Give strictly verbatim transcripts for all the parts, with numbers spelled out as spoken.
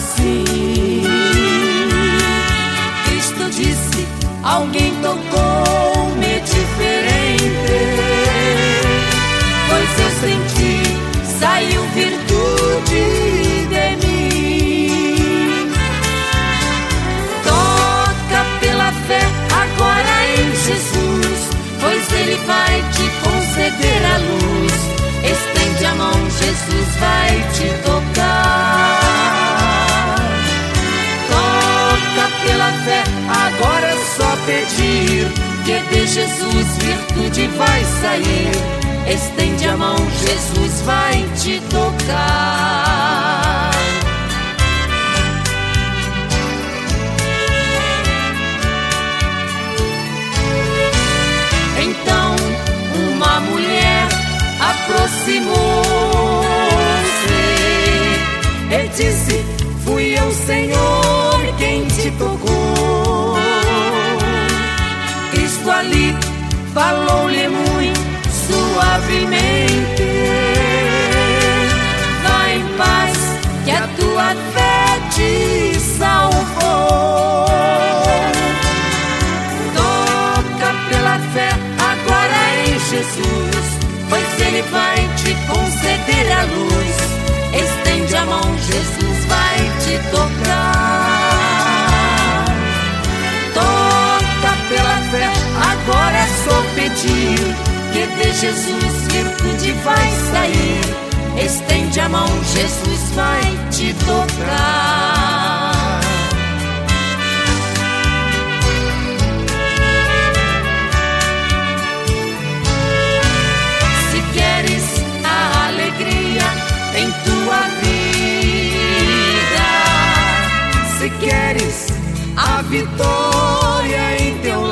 assim. Cristo disse: alguém tocou-me diferente, pois eu senti, saiu virtude de mim. Toca pela fé agora em Jesus, pois Ele vai te conceder a luz. Estende a mão, Jesus vai te tocar. Toca pela fé, agora é só pedir, que de Jesus virtude vai sair. Estende a mão, Jesus vai te tocar. Então uma mulher aproximou-se e disse: fui eu, Senhor, quem te tocou. Cristo ali falou-lhe muito suavemente: vai em paz, que a tua fé te salvou. Toca pela fé agora em Jesus, pois Ele vai te conceder a luz. Estende a mão, Jesus vai te tocar. Toca pela fé, agora é só pedir, que de Jesus virtude vai sair. Estende a mão, Jesus vai te tocar. Se queres a alegria em tua vida, se queres a vitória em teu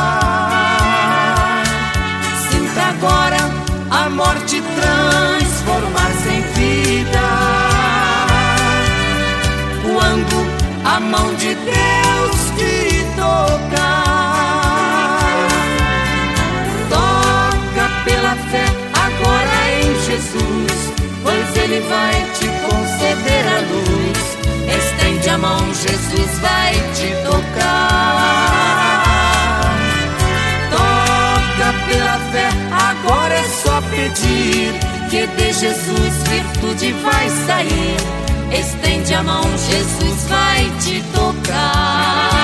lar, sinta agora a morte transformar-se em vida, quando a mão de Deus te tocar. Toca pela fé agora em Jesus, pois Ele vai te conceder a luz. Estende a mão, Jesus vai te tocar. Toca pela fé, agora é só pedir, que de Jesus virtude vai sair. Estende a mão, Jesus vai te tocar.